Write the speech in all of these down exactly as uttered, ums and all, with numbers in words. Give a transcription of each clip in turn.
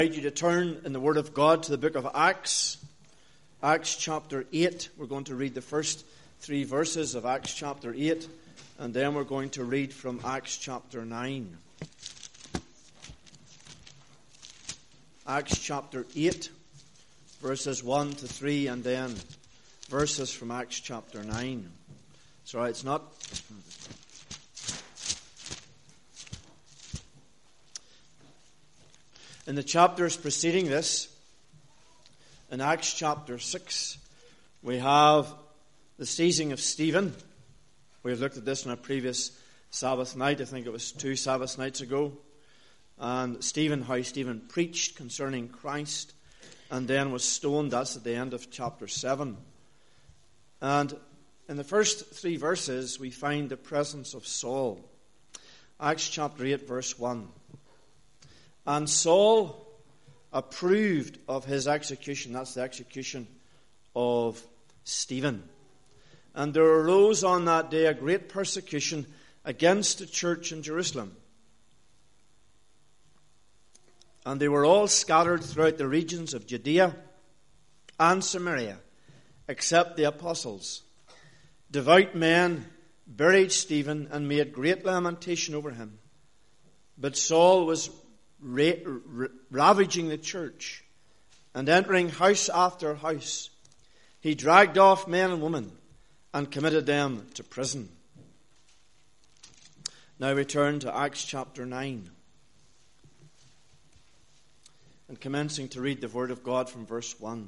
I invite you to turn in the Word of God to the book of Acts, Acts chapter eight. We're going to read the first three verses of Acts chapter eight, and then we're going to read from Acts chapter nine. Acts chapter eight, verses one to three, and then verses from Acts chapter nine. It's all right, it's not... In the chapters preceding this, in Acts chapter six, we have the seizing of Stephen. We have looked at this on a previous Sabbath night. I think it was two Sabbath nights ago. And Stephen, how Stephen preached concerning Christ and then was stoned. That's at the end of chapter seven. And in the first three verses, we find the presence of Saul. Acts chapter eight, verse one. And Saul approved of his execution. That's the execution of Stephen. And there arose on that day a great persecution against the church in Jerusalem. And they were all scattered throughout the regions of Judea and Samaria, except the apostles. Devout men buried Stephen and made great lamentation over him. But Saul was Ra- ra- ravaging the church and entering house after house. He dragged off men and women and committed them to prison. Now we turn to Acts chapter nine, and commencing to read the word of God from verse one.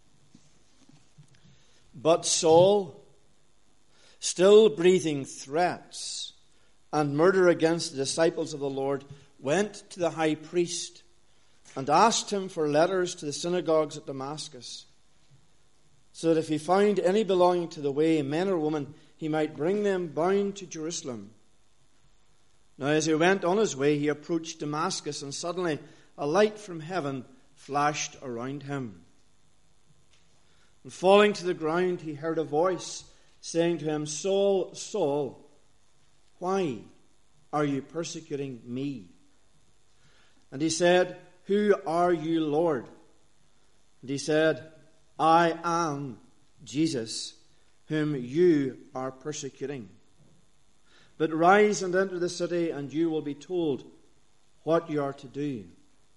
But Saul, still breathing threats and murder against the disciples of the Lord, went to the high priest and asked him for letters to the synagogues at Damascus, so that if he found any belonging to the way, men or women, he might bring them bound to Jerusalem. Now as he went on his way, he approached Damascus, and suddenly a light from heaven flashed around him. And falling to the ground, he heard a voice saying to him, Saul, Saul, why are you persecuting me? And he said, Who are you, Lord? And he said, I am Jesus, whom you are persecuting. But rise and enter the city, and you will be told what you are to do.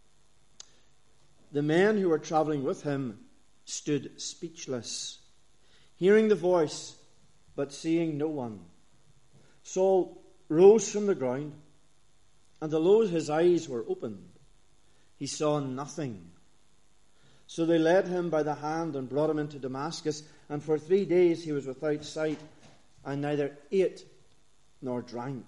The men who were traveling with him stood speechless, hearing the voice, but seeing no one. Saul rose from the ground, and although his eyes were opened, he saw nothing. So they led him by the hand and brought him into Damascus, and for three days he was without sight, and neither ate nor drank.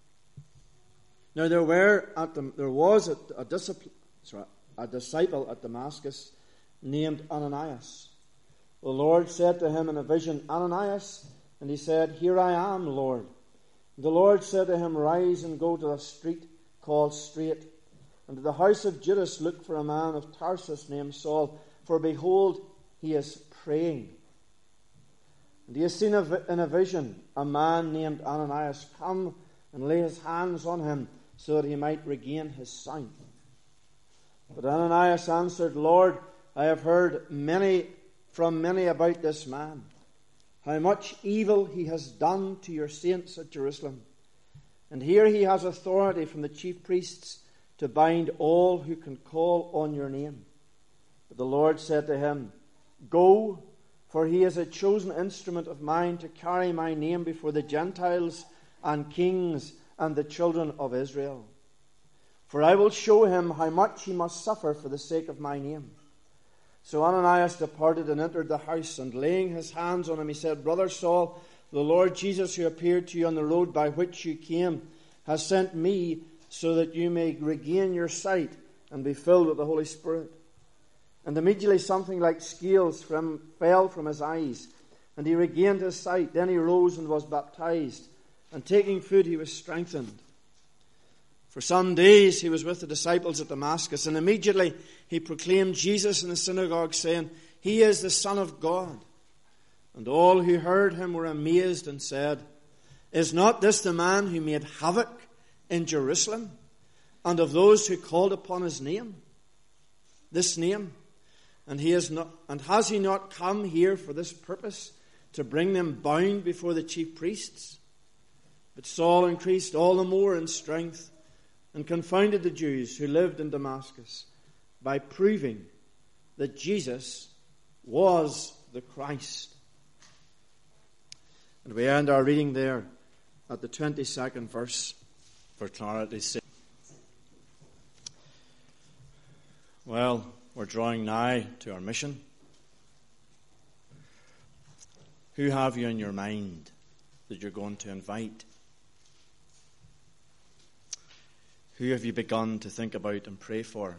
Now there were at the, there was a, a, discipl- sorry, a disciple at Damascus named Ananias. The Lord said to him in a vision, Ananias, and he said, Here I am, Lord. The Lord said to him, Rise and go to a street called Straight, and to the house of Judas look for a man of Tarsus named Saul, for behold, he is praying. And he has seen a vi- in a vision a man named Ananias come and lay his hands on him, so that he might regain his sight. But Ananias answered, Lord, I have heard many from many about this man, how much evil he has done to your saints at Jerusalem. And here he has authority from the chief priests to bind all who can call on your name. But the Lord said to him, Go, for he is a chosen instrument of mine to carry my name before the Gentiles and kings and the children of Israel. For I will show him how much he must suffer for the sake of my name. So Ananias departed and entered the house, and laying his hands on him, he said, Brother Saul, the Lord Jesus, who appeared to you on the road by which you came, has sent me so that you may regain your sight and be filled with the Holy Spirit. And immediately something like scales from, fell from his eyes, and he regained his sight. Then he rose and was baptized, and taking food he was strengthened. For some days he was with the disciples at Damascus, and immediately he proclaimed Jesus in the synagogue, saying, He is the Son of God. And all who heard him were amazed and said, Is not this the man who made havoc in Jerusalem and of those who called upon his name? this name? And he is not, and has he not come here for this purpose, to bring them bound before the chief priests? But Saul increased all the more in strength and confounded the Jews who lived in Damascus by proving that Jesus was the Christ. And we end our reading there at the twenty-second verse for clarity's sake. Well, we're drawing nigh to our mission. Who have you in your mind that you're going to invite? Who have you begun to think about and pray for?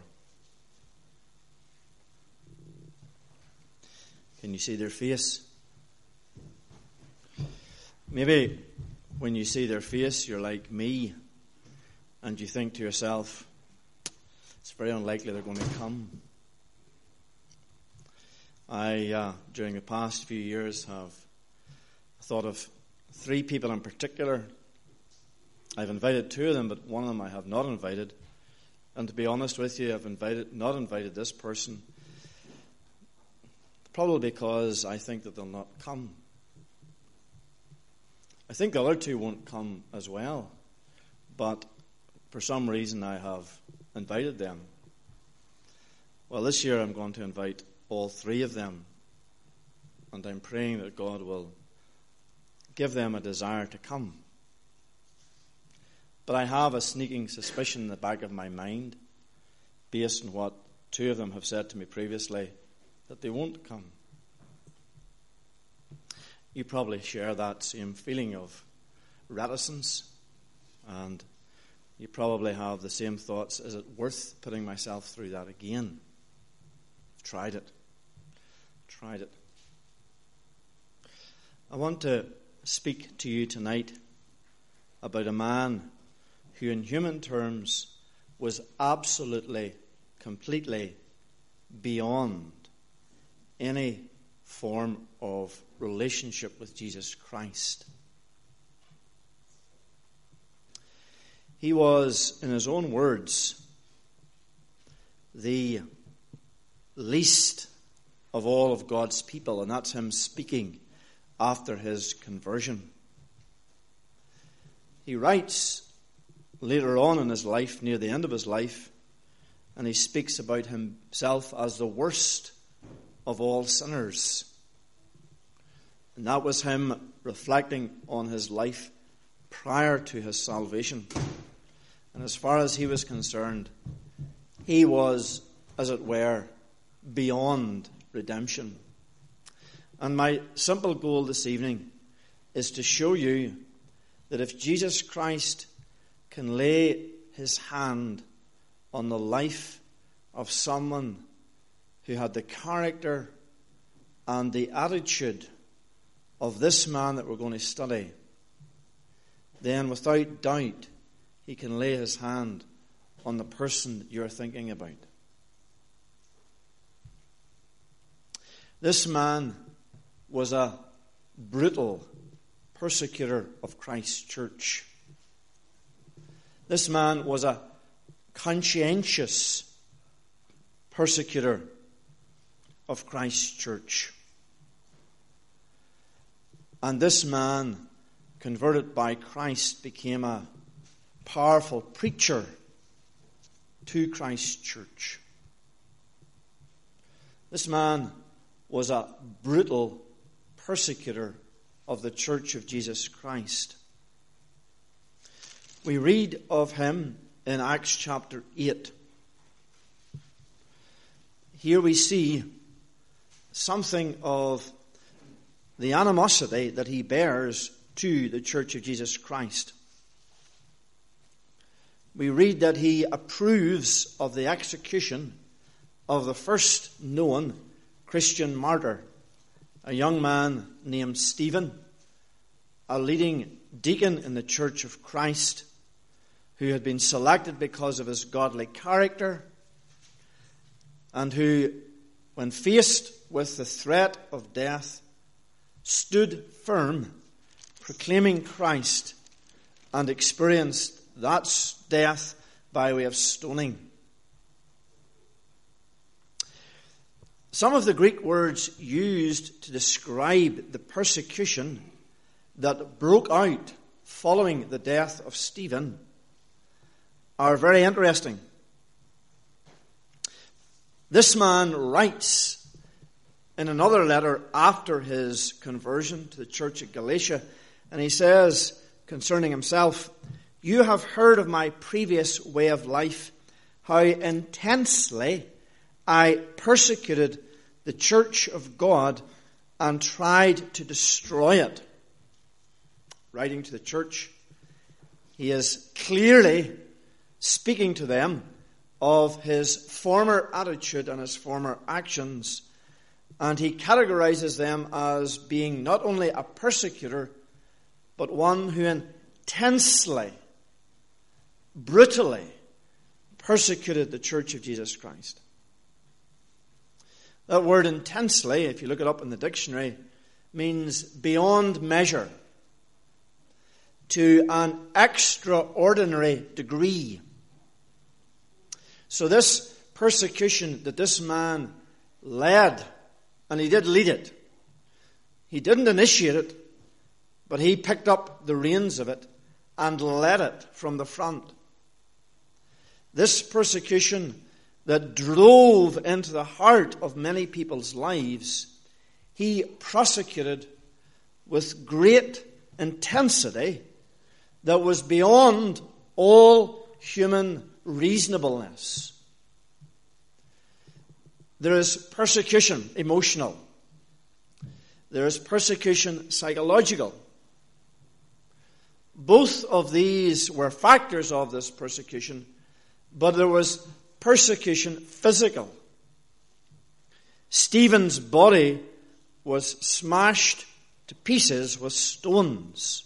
Can you see their face? Maybe when you see their face, you're like me, and you think to yourself, it's very unlikely they're going to come. I, uh, during the past few years, have thought of three people in particular. I've invited two of them, but one of them I have not invited. And to be honest with you, I've invited not invited this person, probably because I think that they'll not come. I think the other two won't come as well, but for some reason I have invited them. Well, this year I'm going to invite all three of them, and I'm praying that God will give them a desire to come. But I have a sneaking suspicion in the back of my mind, based on what two of them have said to me previously, that they won't come. You probably share that same feeling of reticence, and you probably have the same thoughts. Is it worth putting myself through that again? I've tried it. Tried it. I want to speak to you tonight about a man who in human terms was absolutely, completely beyond any form of relationship with Jesus Christ. He was, in his own words, the least of all of God's people, and that's him speaking after his conversion. He writes later on in his life, near the end of his life, and he speaks about himself as the worst of all sinners. And that was him reflecting on his life prior to his salvation. And as far as he was concerned, he was, as it were, beyond redemption. And my simple goal this evening is to show you that if Jesus Christ can lay his hand on the life of someone who had the character and the attitude of this man that we're going to study, then without doubt he can lay his hand on the person that you're thinking about. This man was a brutal persecutor of Christ's church. This man was a conscientious persecutor of Christ's church. And this man, converted by Christ, became a powerful preacher to Christ's church. This man was a brutal persecutor of the Church of Jesus Christ. We read of him in Acts chapter eight. Here we see something of the animosity that he bears to the Church of Jesus Christ. We read that he approves of the execution of the first known Christian martyr, a young man named Stephen, a leading deacon in the Church of Christ, who had been selected because of his godly character, and who, when faced with the threat of death, stood firm, proclaiming Christ, and experienced that death by way of stoning. Some of the Greek words used to describe the persecution that broke out following the death of Stephen are very interesting. This man writes in another letter after his conversion to the church at Galatia, and he says concerning himself, "You have heard of my previous way of life, how intensely I persecuted the church of God and tried to destroy it." Writing to the church, he is clearly speaking to them of his former attitude and his former actions. And he categorizes them as being not only a persecutor, but one who intensely, brutally persecuted the church of Jesus Christ. That word intensely, if you look it up in the dictionary, means beyond measure, to an extraordinary degree. So this persecution that this man led, and he did lead it. He didn't initiate it, but he picked up the reins of it and led it from the front. This persecution that drove into the heart of many people's lives, he prosecuted with great intensity that was beyond all human reasonableness. There is persecution emotional. There is persecution psychological. Both of these were factors of this persecution, but there was persecution physical. Stephen's body was smashed to pieces with stones.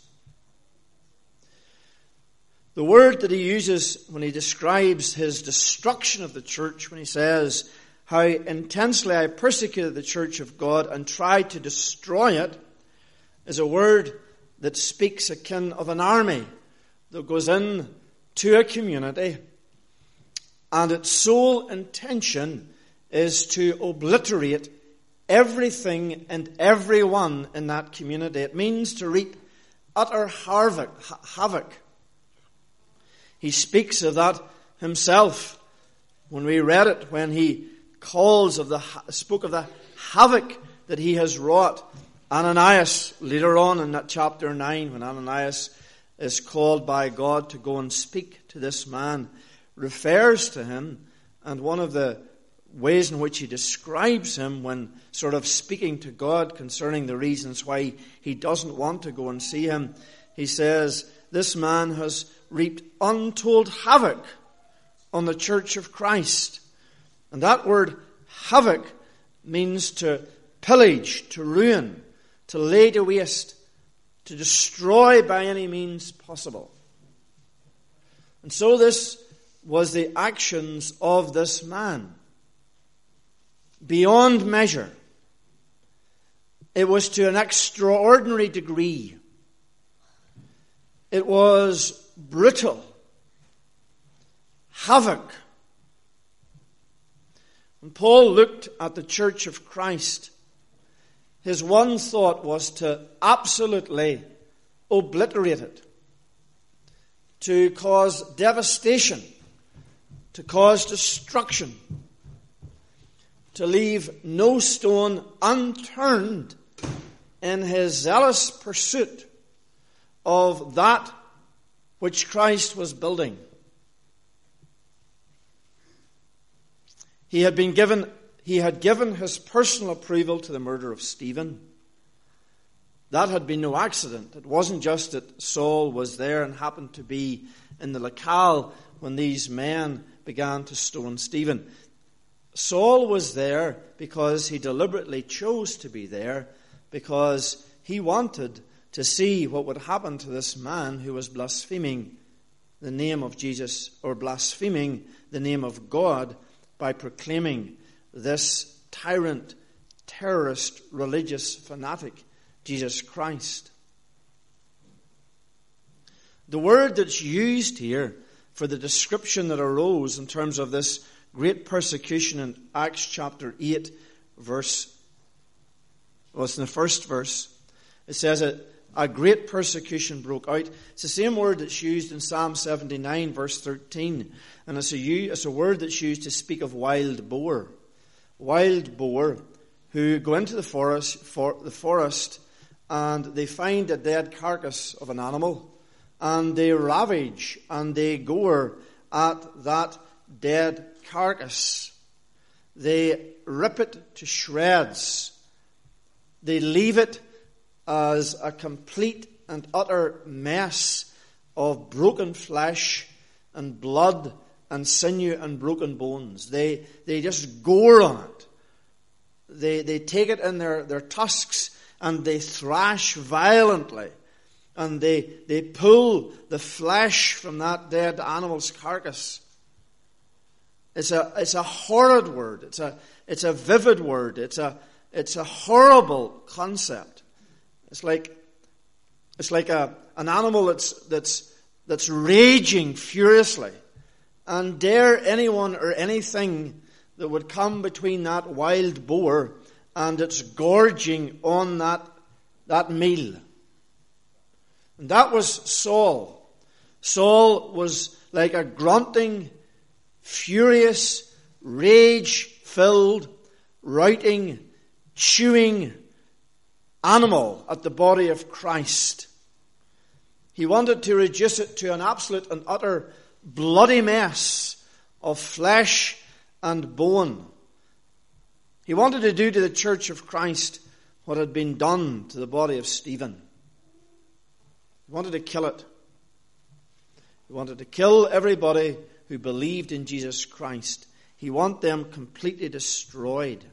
The word that he uses when he describes his destruction of the church, when he says, "How intensely I persecuted the church of God and tried to destroy it," is a word that speaks akin of an army that goes in to a community, and its sole intention is to obliterate everything and everyone in that community. It means to reap utter havoc. havoc. He speaks of that himself when we read it, when he calls of the spoke of the havoc that he has wrought. Ananias, later on in that chapter nine, when Ananias is called by God to go and speak to this man, refers to him, and one of the ways in which he describes him when sort of speaking to God concerning the reasons why he doesn't want to go and see him, he says, "This man has reaped untold havoc on the church of Christ." And that word havoc means to pillage, to ruin, to lay to waste, to destroy by any means possible. And so this was the actions of this man. Beyond measure. It was to an extraordinary degree. It was brutal. Havoc. When Paul looked at the church of Christ, his one thought was to absolutely obliterate it, to cause devastation, to cause destruction, to leave no stone unturned in his zealous pursuit of that which Christ was building. He had been given, he had given his personal approval to the murder of Stephen. That had been no accident. It wasn't just that Saul was there and happened to be in the locale when these men began to stone Stephen. Saul was there because he deliberately chose to be there, because he wanted to see what would happen to this man who was blaspheming the name of Jesus, or blaspheming the name of God, by proclaiming this tyrant, terrorist, religious fanatic, Jesus Christ. The word that's used here for the description that arose in terms of this great persecution in Acts chapter eight verse, well, it's in the first verse. It says that a great persecution broke out. It's the same word that's used in Psalm seventy-nine, verse thirteen. And it's a, it's a word that's used to speak of wild boar. Wild boar who go into the forest, for, the forest and they find a dead carcass of an animal, and they ravage and they gore at that dead carcass. They rip it to shreds. They leave it as a complete and utter mess of broken flesh and blood and sinew and broken bones. They they just gore on it. They they take it in their, their tusks and they thrash violently. And they they pull the flesh from that dead animal's carcass. It's a it's a horrid word. It's a it's a vivid word. It's a it's a horrible concept. It's like it's like a an animal that's that's that's raging furiously, and dare anyone or anything that would come between that wild boar and its gorging on that that meal. And that was Saul. Saul was like a grunting, furious, rage-filled, routing, chewing animal at the body of Christ. He wanted to reduce it to an absolute and utter bloody mess of flesh and bone. He wanted to do to the church of Christ what had been done to the body of Stephen. He wanted to kill it. He wanted to kill everybody who believed in Jesus Christ. He wanted them completely destroyed.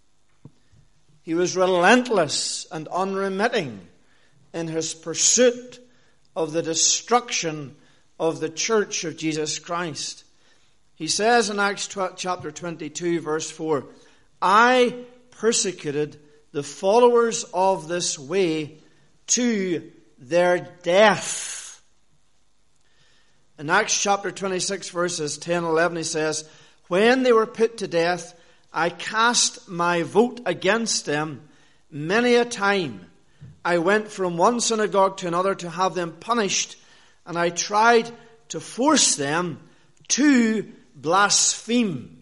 He was relentless and unremitting in his pursuit of the destruction of the church of Jesus Christ. He says in Acts chapter twenty-two, verse four, I persecuted the followers of this way to their death. In Acts chapter twenty-six, verses ten and eleven, he says, when they were put to death, I cast my vote against them many a time. I went from one synagogue to another to have them punished, and I tried to force them to blaspheme.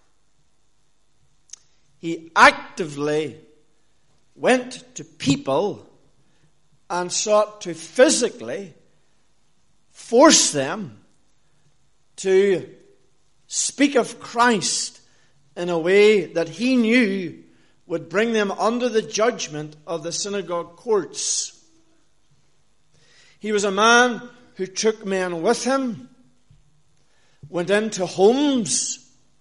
He actively went to people and sought to physically force them to speak of Christ in a way that he knew would bring them under the judgment of the synagogue courts. He was a man who took men with him, went into homes,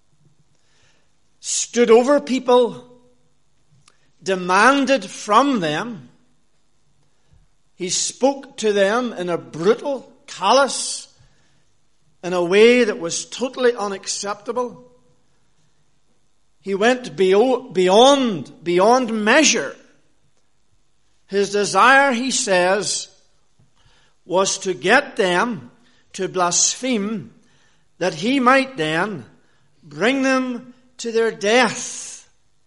stood over people, demanded from them. He spoke to them in a brutal, callous, in a way that was totally unacceptable. He went beyond, beyond measure. His desire, he says, was to get them to blaspheme, that he might then bring them to their death.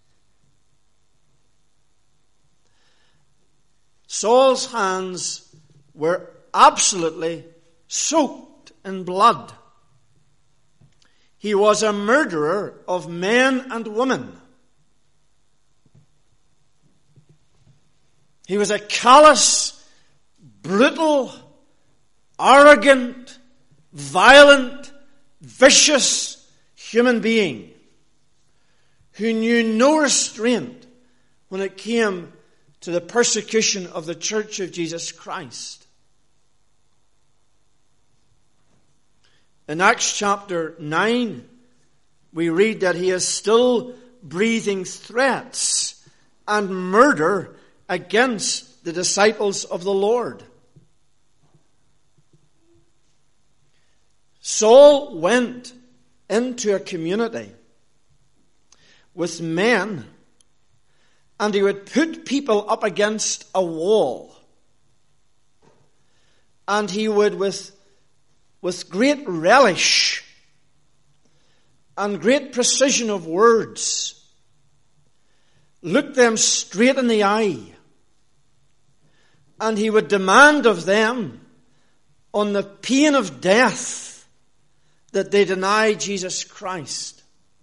Saul's hands were absolutely soaked in blood. He was a murderer of men and women. He was a callous, brutal, arrogant, violent, vicious human being who knew no restraint when it came to the persecution of the church of Jesus Christ. In Acts chapter nine, we read that he is still breathing threats and murder against the disciples of the Lord. Saul went into a community with men, and he would put people up against a wall, and he would, with with great relish and great precision of words, look them straight in the eye, and he would demand of them, on the pain of death, that they deny Jesus Christ.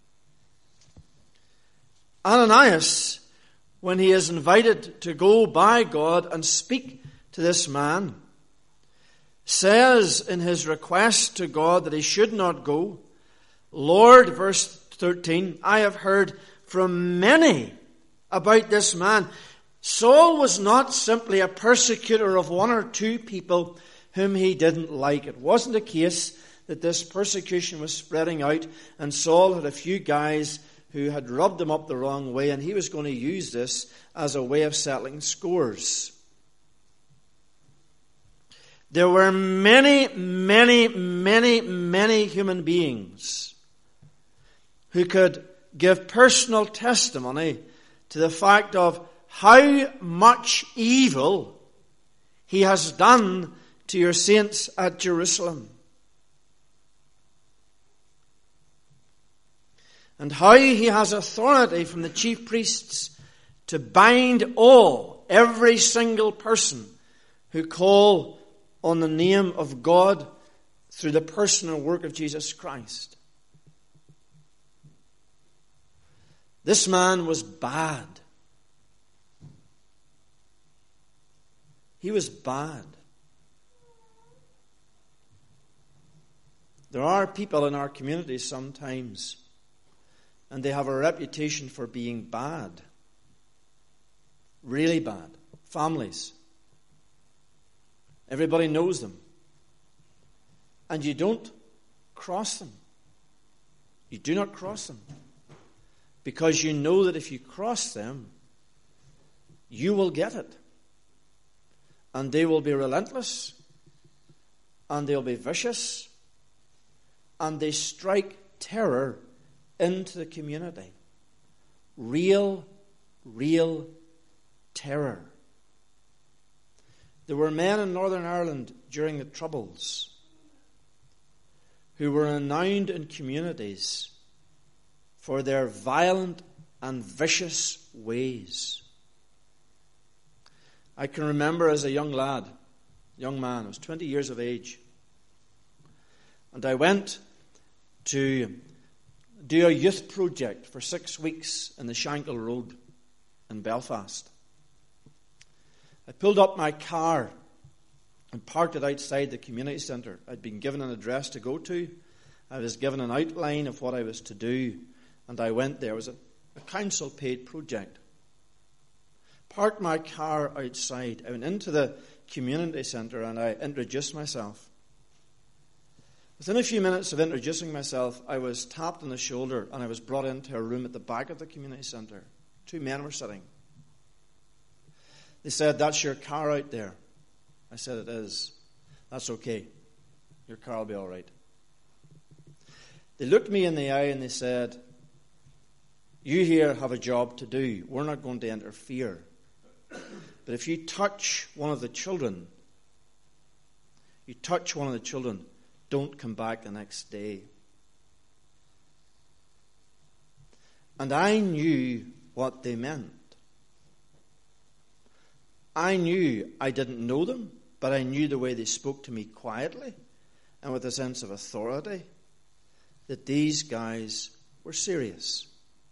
Ananias, when he is invited to go by God and speak to this man, says in his request to God that he should not go, Lord, verse thirteen, I have heard from many about this man. Saul was not simply a persecutor of one or two people whom he didn't like. It wasn't a case that this persecution was spreading out and Saul had a few guys who had rubbed him up the wrong way and he was going to use this as a way of settling scores. There were many, many, many, many human beings who could give personal testimony to the fact of how much evil he has done to your saints at Jerusalem. And how he has authority from the chief priests to bind all, every single person who call on the name of God through the personal work of Jesus Christ. This man was bad. He was bad. There are people in our community sometimes, and they have a reputation for being bad. Really bad. Families. Everybody knows them. And you don't cross them. You do not cross them. Because you know that if you cross them, you will get it. And they will be relentless. And they'll be vicious. And they strike terror into the community. Real, real terror. There were men in Northern Ireland during the Troubles who were renowned in communities for their violent and vicious ways. I can remember as a young lad, young man, I was twenty years of age, and I went to do a youth project for six weeks in the Shankill Road in Belfast. I pulled up my car and parked it outside the community centre. I'd been given an address to go to. I was given an outline of what I was to do, and I went there. It was a, a council-paid project. Parked my car outside. I went into the community centre and I introduced myself. Within a few minutes of introducing myself, I was tapped on the shoulder and I was brought into a room at the back of the community centre. Two men were sitting. They said, "That's your car out there." I said, "It is." "That's okay. Your car will be all right." They looked me in the eye and they said, "You here have a job to do. We're not going to interfere. But if you touch one of the children, you touch one of the children, don't come back the next day." And I knew what they meant. I knew I didn't know them, but I knew the way they spoke to me quietly and with a sense of authority that these guys were serious.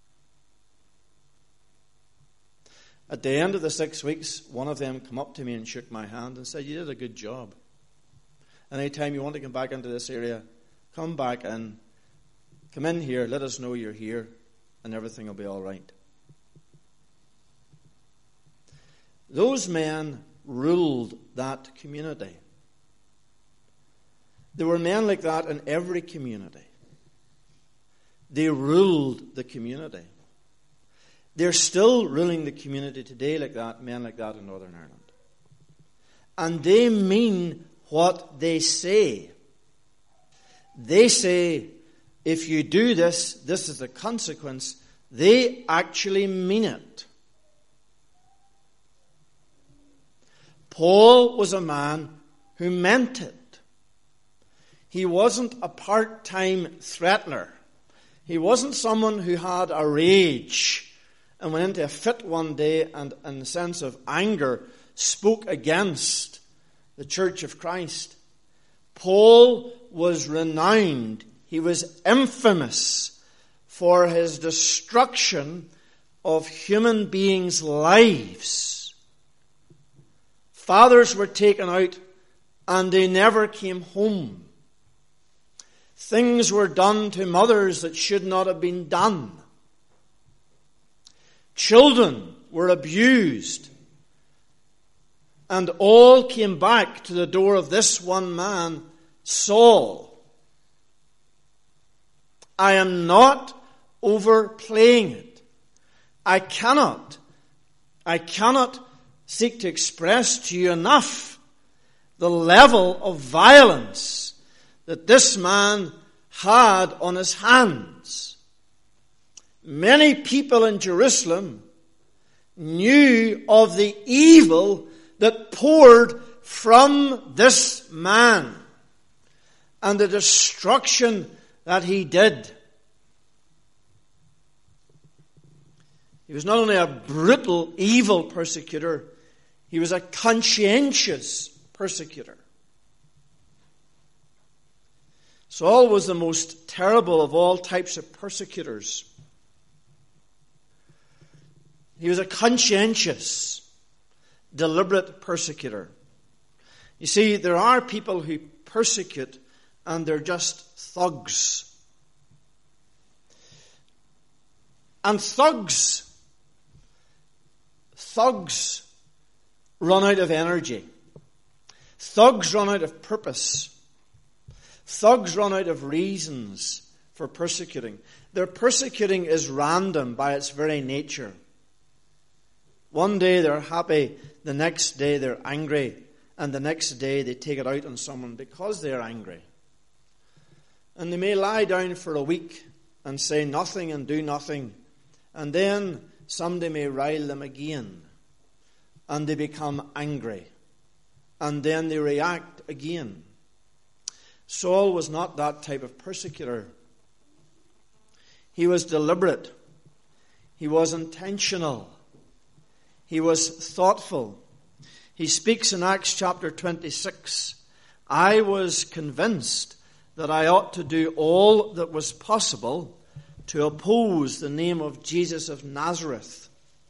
At the end of the six weeks, one of them came up to me and shook my hand and said, "You did a good job. Anytime you want to come back into this area, come back and come in here, let us know you're here, and everything will be all right." Those men ruled that community. There were men like that in every community. They ruled the community. They're still ruling the community today like that, men like that in Northern Ireland. And they mean what they say. They say, if you do this, this is the consequence. They actually mean it. Paul was a man who meant it. He wasn't a part-time threatener. He wasn't someone who had a rage and went into a fit one day and, in the sense of anger, spoke against the Church of Christ. Paul was renowned. He was infamous for his destruction of human beings' lives. Fathers were taken out and they never came home. Things were done to mothers that should not have been done. Children were abused. And all came back to the door of this one man, Saul. I am not overplaying it. I cannot, I cannot seek to express to you enough the level of violence that this man had on his hands. Many people in Jerusalem knew of the evil that poured from this man and the destruction that he did. He was not only a brutal, evil persecutor, he was a conscientious persecutor. Saul was the most terrible of all types of persecutors. He was a conscientious, deliberate persecutor. You see, there are people who persecute and they're just thugs. And thugs, thugs run out of energy. Thugs run out of purpose. Thugs run out of reasons for persecuting. Their persecuting is random by its very nature. One day they're happy, the next day they're angry, and the next day they take it out on someone because they're angry. And they may lie down for a week and say nothing and do nothing, and then somebody may rile them again, and they become angry, and then they react again. Saul was not that type of persecutor. He was deliberate. He was intentional. He was thoughtful. He speaks in Acts chapter twenty-six, I was convinced that I ought to do all that was possible to oppose the name of Jesus of Nazareth.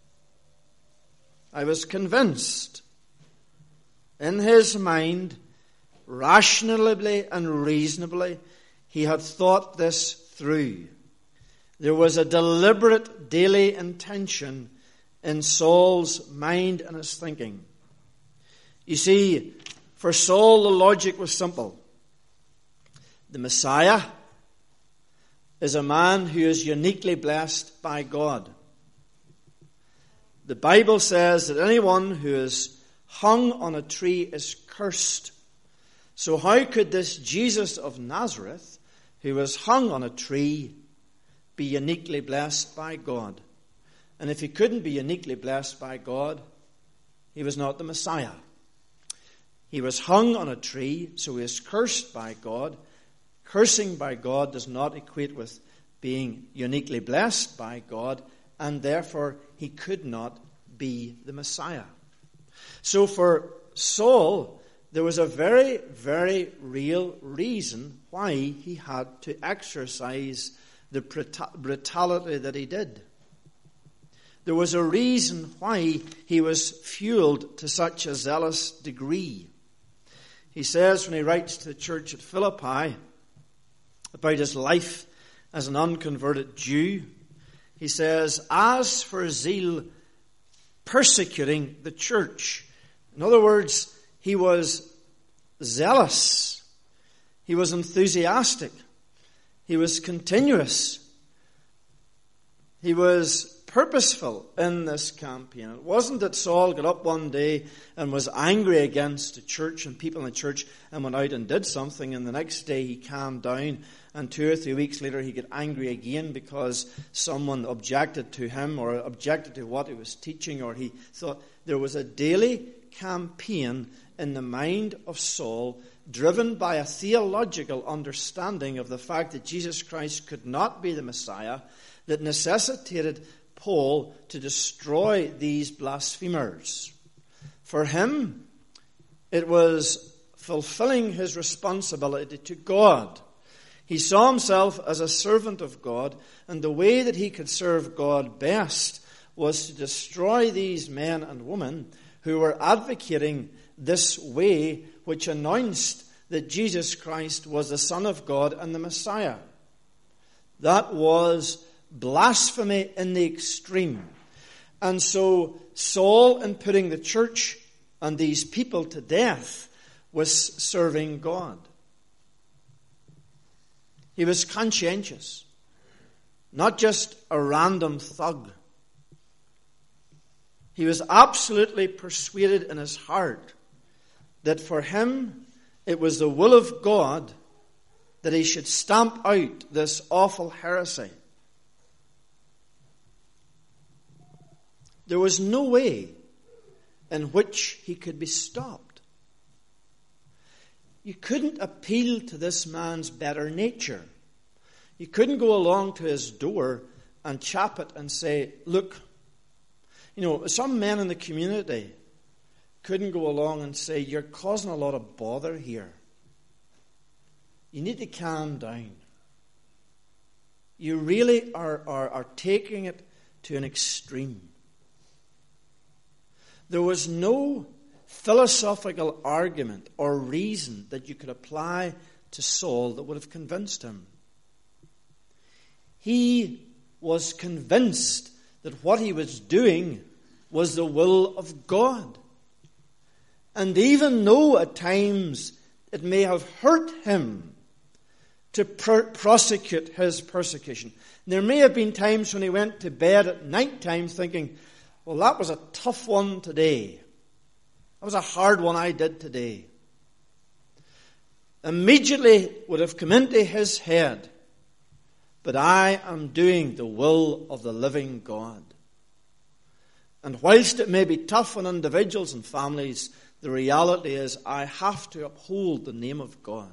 I was convinced. In his mind, rationally and reasonably, he had thought this through. There was a deliberate daily intention in Saul's mind and his thinking. You see, for Saul the logic was simple. The Messiah is a man who is uniquely blessed by God. The Bible says that anyone who is hung on a tree is cursed. So how could this Jesus of Nazareth, who was hung on a tree, be uniquely blessed by God? And if he couldn't be uniquely blessed by God, he was not the Messiah. He was hung on a tree, so he is cursed by God. Cursing by God does not equate with being uniquely blessed by God, and therefore he could not be the Messiah. So for Saul, there was a very, very real reason why he had to exercise the brutality that he did. There was a reason why he was fueled to such a zealous degree. He says when he writes to the church at Philippi about his life as an unconverted Jew, he says, as for zeal persecuting the church. In other words, he was zealous. He was enthusiastic. He was continuous. He was purposeful in this campaign. It wasn't that Saul got up one day and was angry against the church and people in the church and went out and did something, and the next day he calmed down, and two or three weeks later he got angry again because someone objected to him or objected to what he was teaching, or he thought. There was a daily campaign in the mind of Saul driven by a theological understanding of the fact that Jesus Christ could not be the Messiah, that necessitated Paul to destroy these blasphemers. For him, it was fulfilling his responsibility to God. He saw himself as a servant of God, and the way that he could serve God best was to destroy these men and women who were advocating this way which announced that Jesus Christ was the Son of God and the Messiah. That was blasphemy in the extreme. And so Saul, in putting the church and these people to death, was serving God. He was conscientious, not just a random thug. He was absolutely persuaded in his heart that for him it was the will of God that he should stamp out this awful heresy. There was no way in which he could be stopped. You couldn't appeal to this man's better nature. You couldn't go along to his door and chap it and say, look, you know, some men in the community couldn't go along and say, you're causing a lot of bother here. You need to calm down. You really are, are, are taking it to an extreme. There was no philosophical argument or reason that you could apply to Saul that would have convinced him. He was convinced that what he was doing was the will of God. And even though at times it may have hurt him to pr- prosecute his persecution, there may have been times when he went to bed at night time thinking, well, that was a tough one today. That was a hard one I did today. Immediately would have come into his head, but I am doing the will of the living God. And whilst it may be tough on individuals and families, the reality is I have to uphold the name of God.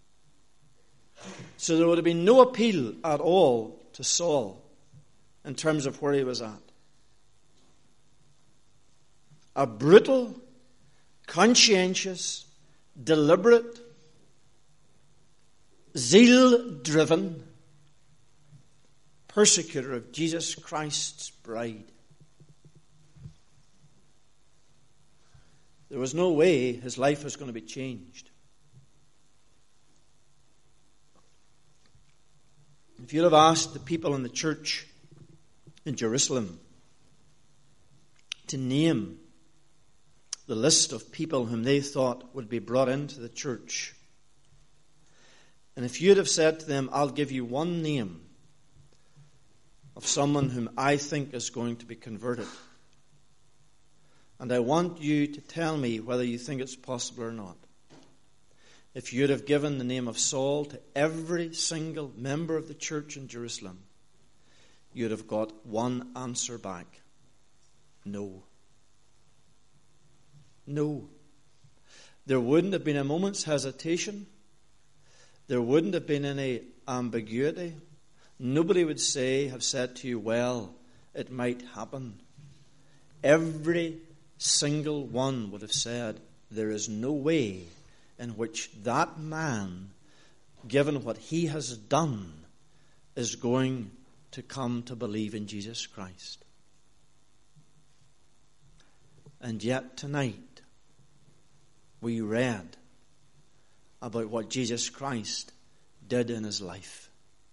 So there would have been no appeal at all to Saul in terms of where he was at. A brutal, conscientious, deliberate, zeal-driven persecutor of Jesus Christ's bride. There was no way his life was going to be changed. If you'd have asked the people in the church in Jerusalem to name the list of people whom they thought would be brought into the church, and if you'd have said to them, I'll give you one name of someone whom I think is going to be converted, and I want you to tell me whether you think it's possible or not. If you'd have given the name of Saul to every single member of the church in Jerusalem, you'd have got one answer back. No. No. There wouldn't have been a moment's hesitation. There wouldn't have been any ambiguity. Nobody would say, have said to you, well, it might happen. Every single one would have said, there is no way in which that man, given what he has done, is going to come to believe in Jesus Christ. And yet tonight, we read about what Jesus Christ did in his life.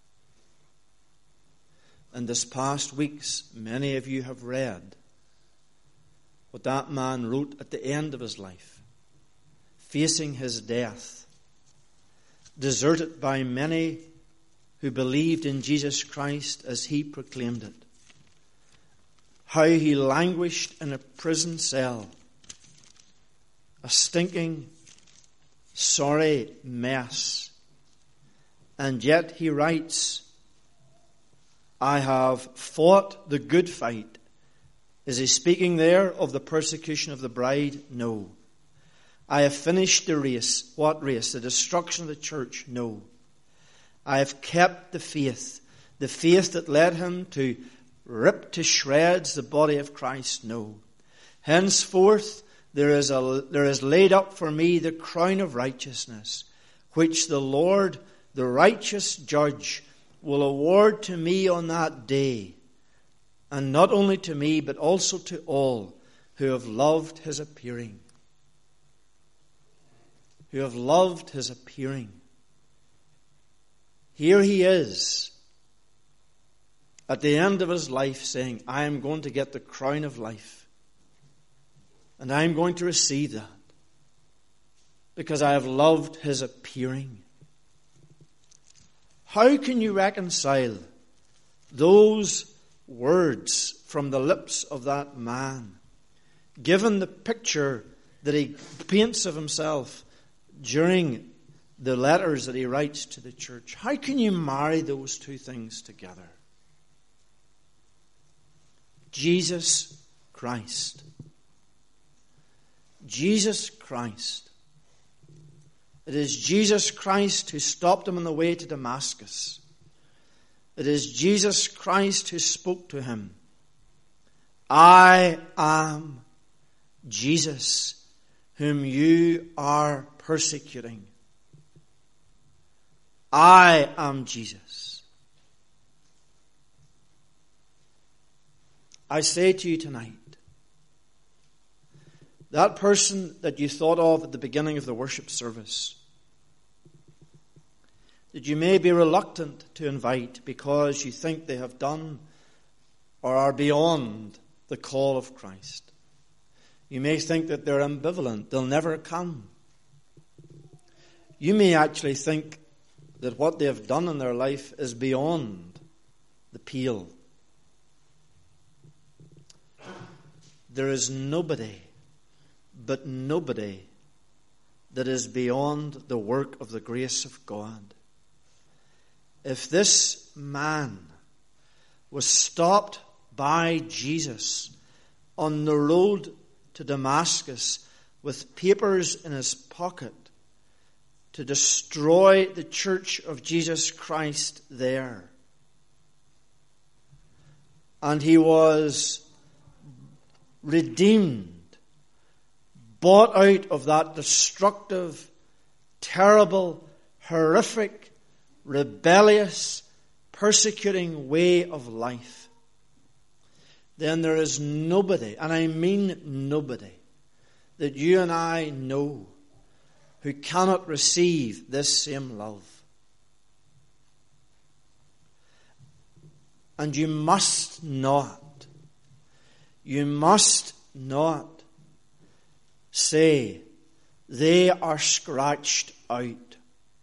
And this past weeks, many of you have read what that man wrote at the end of his life, facing his death, deserted by many who believed in Jesus Christ as he proclaimed it. How he languished in a prison cell, a stinking, sorry mess. And yet he writes, I have fought the good fight. Is he speaking there of the persecution of the bride? No. I have finished the race. What race? The destruction of the church? No. I have kept the faith. The faith that led him to rip to shreds the body of Christ? No. Henceforth there is, a, there is laid up for me the crown of righteousness, which the Lord, the righteous judge, will award to me on that day, and not only to me, but also to all who have loved his appearing. Who have loved his appearing. Here he is, at the end of his life, saying, I am going to get the crown of life. And I am going to receive that, because I have loved his appearing. How can you reconcile those words from the lips of that man, given the picture that he paints of himself during the letters that he writes to the church? How can you marry those two things together? Jesus Christ. Jesus Christ. It is Jesus Christ who stopped him on the way to Damascus. It is Jesus Christ who spoke to him. I am Jesus, whom you are persecuting. I am Jesus. I say to you tonight, that person that you thought of at the beginning of the worship service, that you may be reluctant to invite because you think they have done or are beyond the call of Christ. You may think that they're ambivalent, they'll never come. You may actually think that what they have done in their life is beyond the pale. There is nobody, but nobody, that is beyond the work of the grace of God. If this man was stopped by Jesus on the road to Damascus with papers in his pocket to destroy the church of Jesus Christ there, and he was redeemed, bought out of that destructive, terrible, horrific, rebellious, persecuting way of life, then there is nobody, and I mean nobody, that you and I know who cannot receive this same love. And you must not, you must not say, they are scratched out.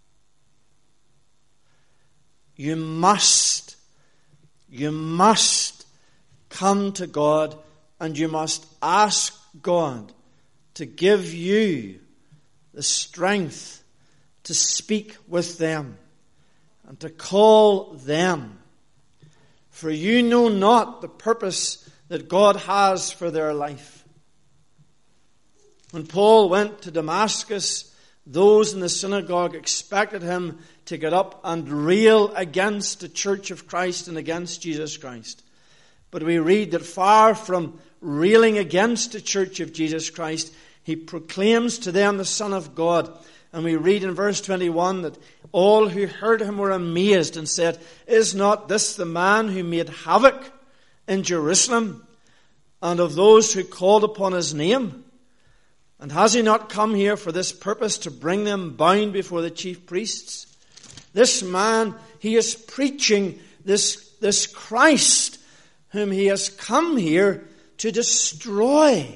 You must, you must come to God, and you must ask God to give you the strength to speak with them and to call them. For you know not the purpose that God has for their life. When Paul went to Damascus, those in the synagogue expected him to get up and rail against the church of Christ and against Jesus Christ. But we read that far from railing against the church of Jesus Christ, he proclaims to them the Son of God. And we read in verse twenty-one that all who heard him were amazed and said, is not this the man who made havoc in Jerusalem and of those who called upon his name? And has he not come here for this purpose, to bring them bound before the chief priests? This man, he is preaching this, this Christ whom he has come here to destroy.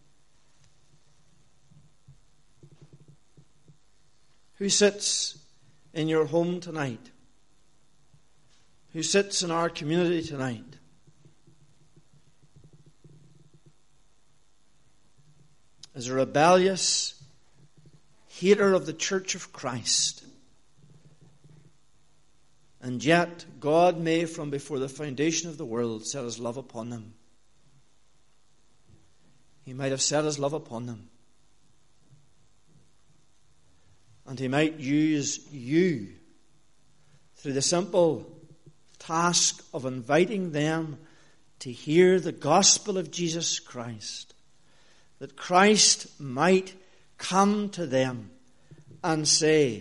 Who sits in your home tonight? Who sits in our community tonight? As a rebellious hater of the church of Christ. And yet God may, from before the foundation of the world, set his love upon them. He might have set his love upon them. And he might use you through the simple task of inviting them to hear the gospel of Jesus Christ, that Christ might come to them and say,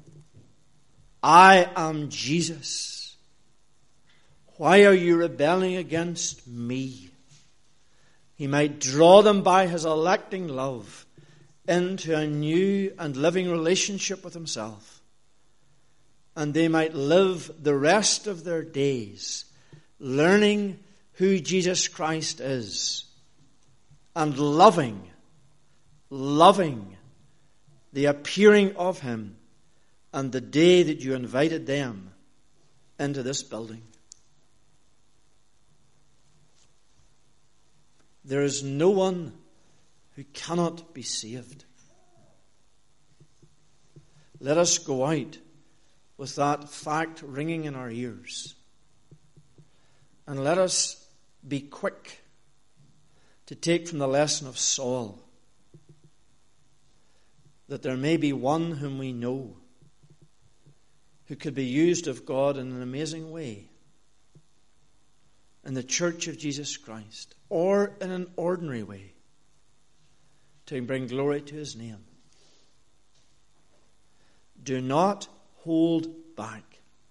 I am Jesus. Why are you rebelling against me? He might draw them by his electing love into a new and living relationship with himself. And they might live the rest of their days learning who Jesus Christ is and loving, loving the appearing of him and the day that you invited them into this building. There is no one who cannot be saved. Let us go out with that fact ringing in our ears. And let us be quick to take from the lesson of Saul that there may be one whom we know who could be used of God in an amazing way in the church of Jesus Christ, or in an ordinary way to bring glory to his name. Do not hold back.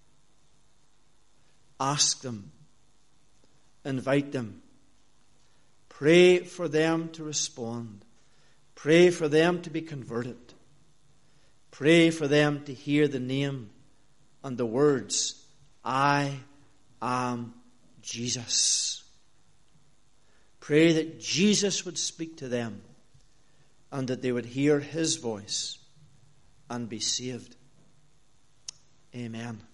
Ask them. Invite them. Pray for them to respond. Pray for them to be converted. Pray for them to hear the name and the words, I am Jesus. Pray that Jesus would speak to them and that they would hear his voice and be saved. Amen.